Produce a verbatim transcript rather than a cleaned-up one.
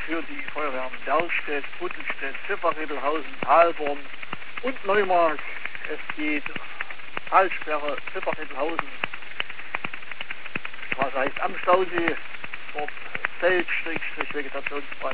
für die Feuerwehren Bergstedt, Buttelstedt, Zifferriedelhausen, Talborn und Neumark. Es geht Talsperre, Zifferriedelhausen, Straße heißt am Stausee, dort Feld-Vegetationsbrand.